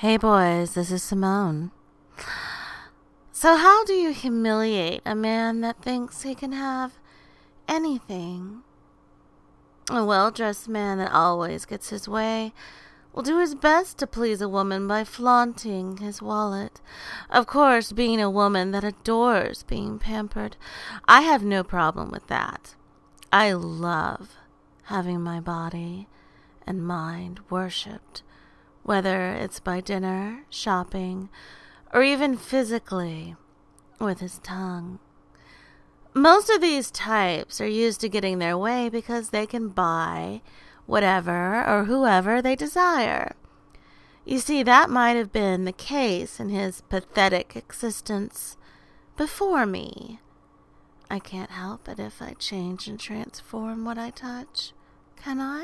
Hey boys, this is Simone. So how do you humiliate a man that thinks he can have anything? A well-dressed man that always gets his way will do his best to please a woman by flaunting his wallet. Of course, being a woman that adores being pampered, I have no problem with that. I love having my body and mind worshipped, whether it's by dinner, shopping, or even physically with his tongue. Most of these types are used to getting their way because they can buy whatever or whoever they desire. You see, that might have been the case in his pathetic existence before me. I can't help it if I change and transform what I touch. Can I?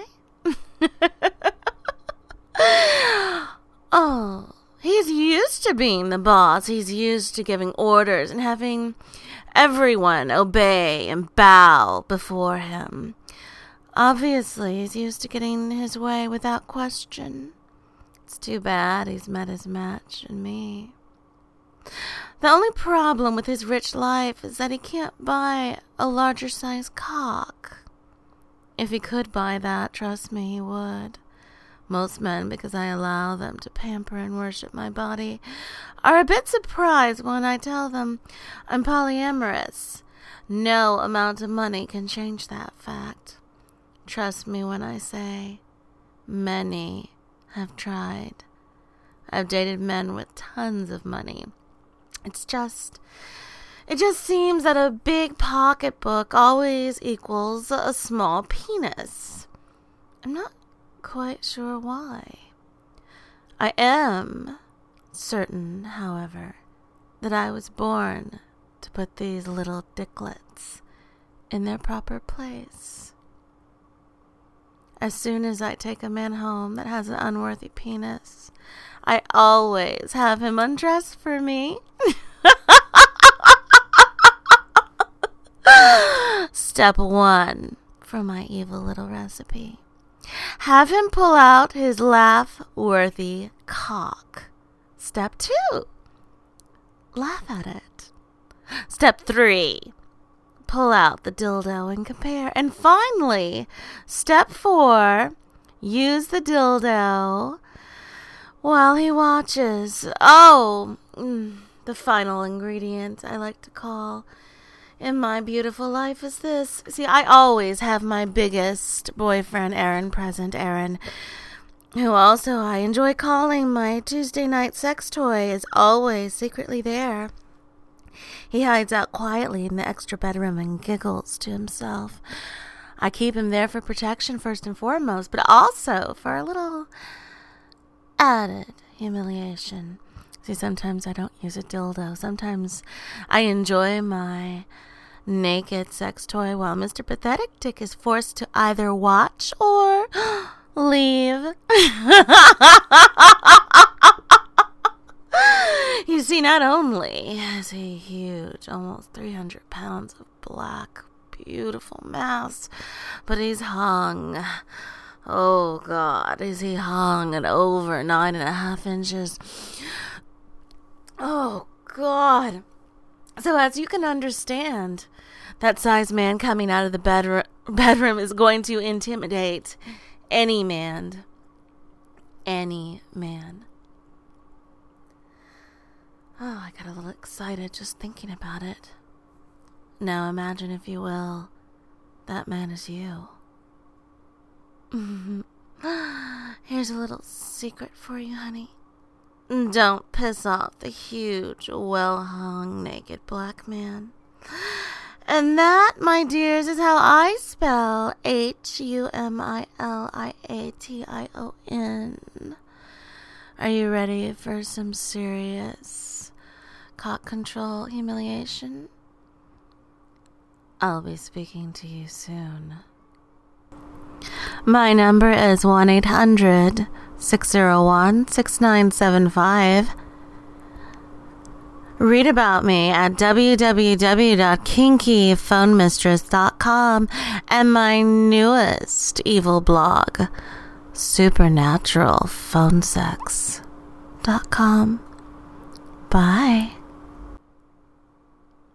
Oh, he's used to being the boss. He's used to giving orders and having everyone obey and bow before him. Obviously, he's used to getting his way without question. It's too bad he's met his match in me. The only problem with his rich life is that he can't buy a larger size cock. If he could buy that, trust me, he would. Most men, because I allow them to pamper and worship my body, are a bit surprised when I tell them I'm polyamorous. No amount of money can change that fact. Trust me when I say many have tried. I've dated men with tons of money. It just seems that a big pocketbook always equals a small penis. I'm not quite sure why. I am certain, however, that I was born to put these little dicklets in their proper place. As soon as I take a man home that has an unworthy penis, I always have him undress for me. Step 1 for my evil little recipe. Have him pull out his laugh-worthy cock. Step 2. Laugh at it. Step 3. Pull out the dildo and compare. And finally, step 4. Use the dildo while he watches. Oh, the final ingredient I like to call in my beautiful life is this. See, I always have my biggest boyfriend, Aaron, present. Aaron, who also I enjoy calling my Tuesday night sex toy, is always secretly there. He hides out quietly in the extra bedroom and giggles to himself. I keep him there for protection first and foremost, but also for a little added humiliation. See, sometimes I don't use a dildo. Sometimes I enjoy my naked sex toy while Mr. Pathetic Dick is forced to either watch or leave. You see, not only is he huge, almost 300 pounds of black, beautiful mass, but he's hung. Oh, God, is he hung at over 9.5 inches. Oh, God. So as you can understand, that size man coming out of the bedroom is going to intimidate any man. Any man. Oh, I got a little excited just thinking about it. Now imagine, if you will, that man is you. Here's a little secret for you, honey. Don't piss off the huge, well-hung, naked black man. And that, my dears, is how I spell HUMILIATION. Are you ready for some serious cock control humiliation? I'll be speaking to you soon. My number is 1-800-601-6975. Read about me at www.kinkyphonemistress.com and my newest evil blog, supernatural phone sex. gmail.com.